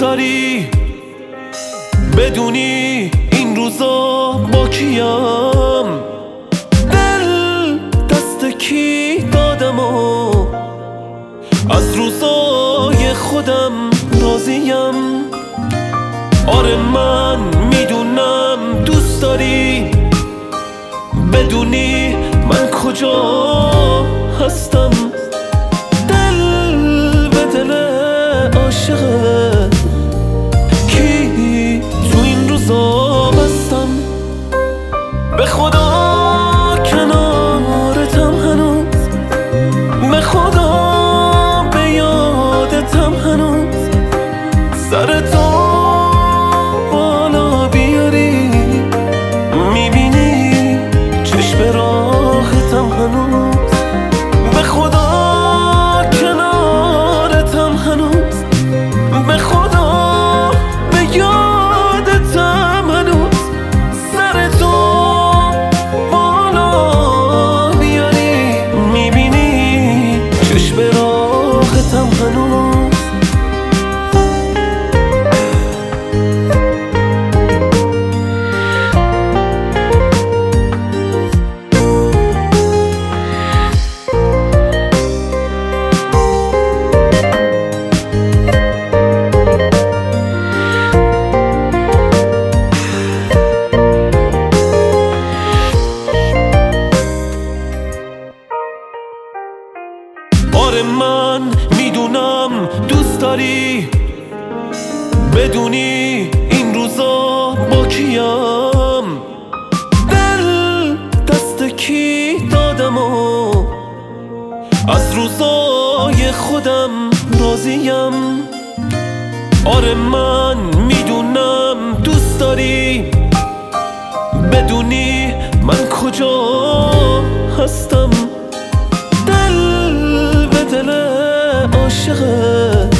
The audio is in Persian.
داری بدونی این روزا با کیم، دل دست کی دادم و از روزای خودم راضیم. آره من میدونم دوست داری بدونی من کجا هستم، دل به دل عاشقه کی تو این روزا بستم. به خدا کنارتم هنوز، به خدا به یادتم هنوز، سرتو بالا بیاری میبینی چشم راحتم هنوز. به خدا کنارتم هنوز، به خدا به یادتم هنوز، سرتو بالا بیاری میبینی چشم راحتم هنوز. آره من میدونم دوست داری بدونی این روزا با کیم، دل دست کی دادم و از روزای خودم راضیم. آره من میدونم دوست داری بدونی من کجا هستم، دل به دل عاشقه